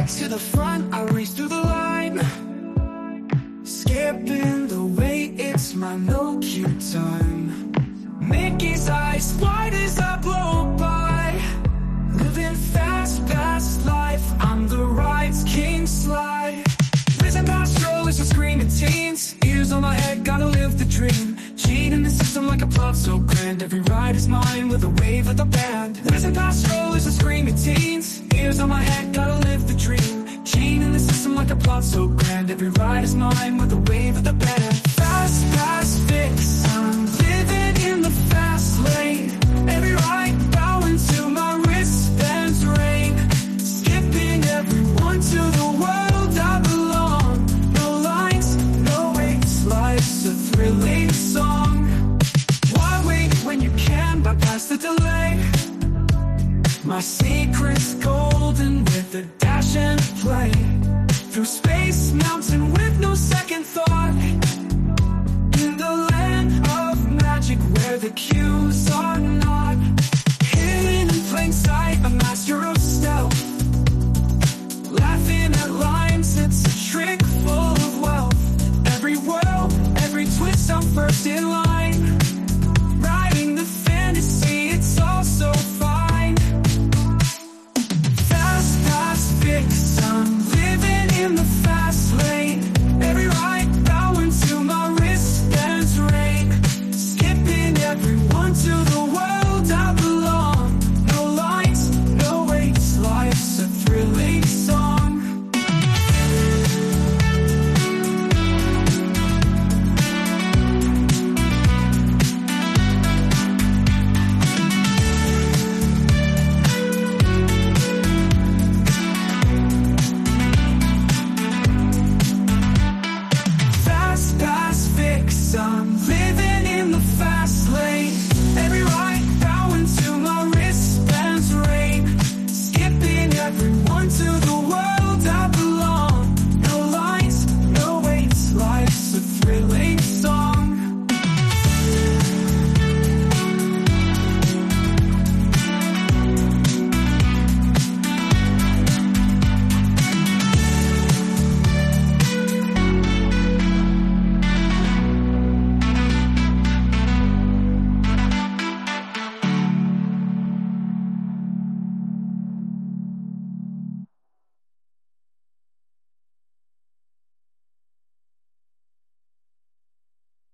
to the front, I race through the line, skipping the wait, it's my no cue time. Mickey's eyes wide as I blow by, living fast, fast life, I'm the ride's king slide. Whizzing past strollers and screaming teens, ears on my head, gotta live the dream. Cheating the system like a plot so grand, every ride is mine with a wave of the band. Whizzing past strollers and screaming teens, ears on my head, gotta live the dream. Cheating the system like a plot so grand, every ride is mine with a wave of the band. Fast, fast, fix